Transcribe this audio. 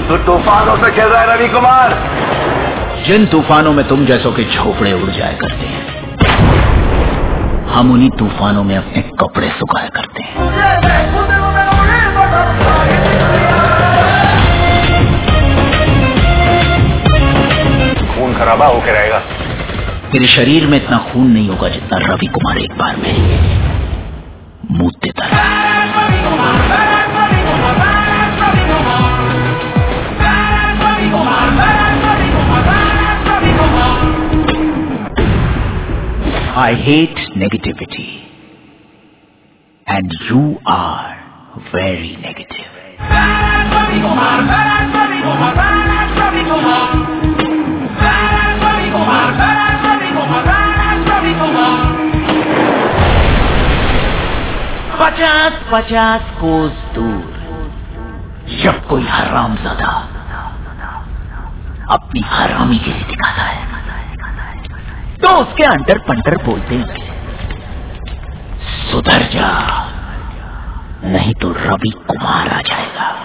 तो तूफानों से खेल रहा है रवि कुमार। जिन तूफानों में तुम जैसों के झोपड़े उड़ जाया करते हैं, हम उन्हीं तूफानों में अपने कपड़े सुखाया करते हैं। खून खराबा होके रहेगा। तेरे शरीर में इतना खून नहीं होगा जितना रवि कुमार एक बार में मुंह देता रहा। I hate negativity, and you are very negative. पचास कोस दूर जब कोई हरामजादा अपनी हरामीगिरी दिखाता है तो उसके अंडर पंडर बोलते हैं, सुधर जा नहीं तो रवि कुमार आ जाएगा।